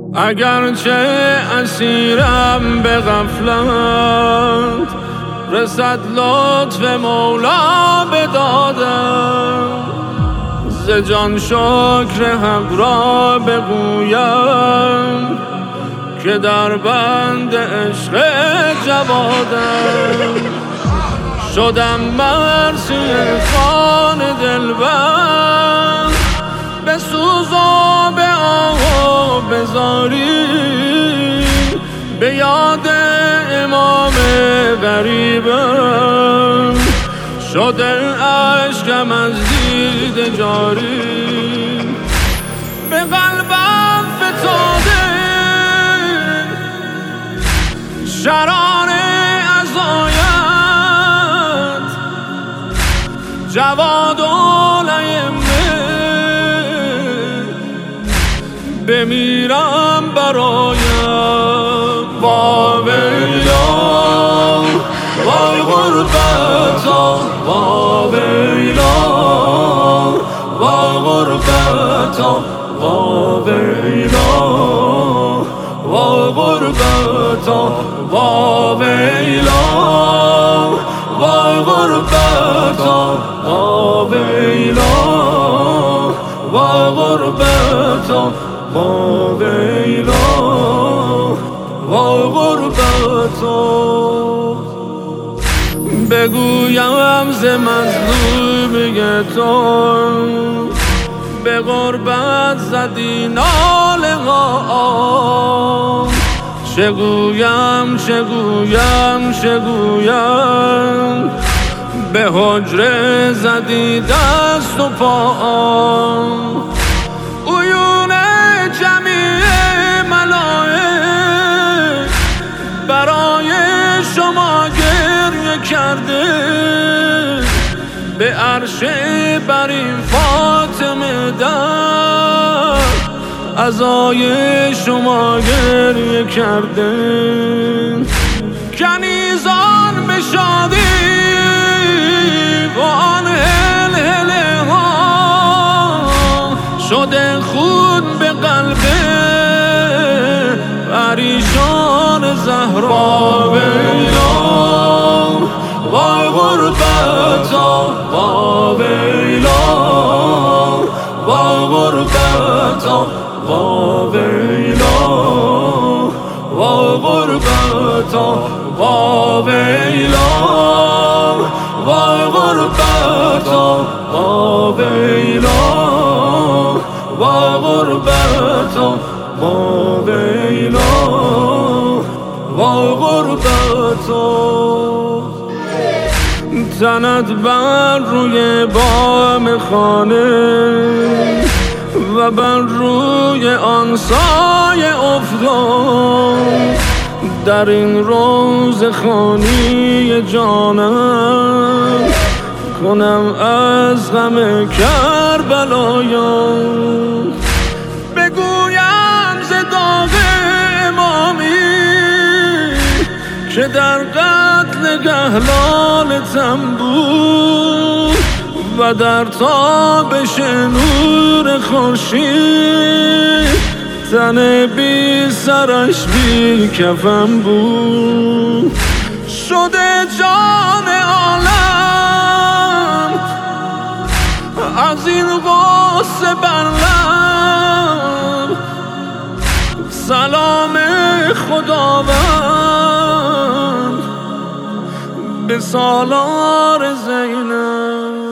اگرچه اسیرم به غفلت، رسد لطف مولا به دادم. ز جان شکر حق را بگویم که در بند عشق جوادم. شدم مرسی خان دلبر، به سوز و به آه و به زاری، به یاد امام غریبم شده اشکم از دیده جاری. به قلبم فتاده شرار عزایت، جواد و لایمه بمیرم برایم. وا ویلا وای غربتا، وا ویلا وای غربتا، وا ویلا وای غربتا، وا ویلا وای غربتا، وا ویلا وای غربتا، وا ویلا وای غربتا. بگویم ز مظلومی تو، به غربت زدی ناله ها. چگویم چگویم چگویم، به حجره زدی دست و پا. عیون جمیع ملائک برای شما گریه کرده، به عرش برین فاطمه در عزای شما گریه کرده. کنیزان به شادی و آن هلهله ها، شده خون به قلب پریشان زهرا. وا ویلا وای غربتا، وا ویلا وای غربتا، وا ویلا وای غربتا، وا ویلا وای غربتا، وا ویلا وای غربتا، وا ویلا وای غربتا. تنت بر روی بام خانه و بر روی آن سایه افتاد، در این روز خانی جانم کنم از غم کربلایان. بگویم ز داغ امامی که در قتل گهلالتم بود، و در تابش نور خورشید تن بی سرش بی کفن بود. شده جان عالم از این غصه بر لب، سلام خداوند به سالار زینب.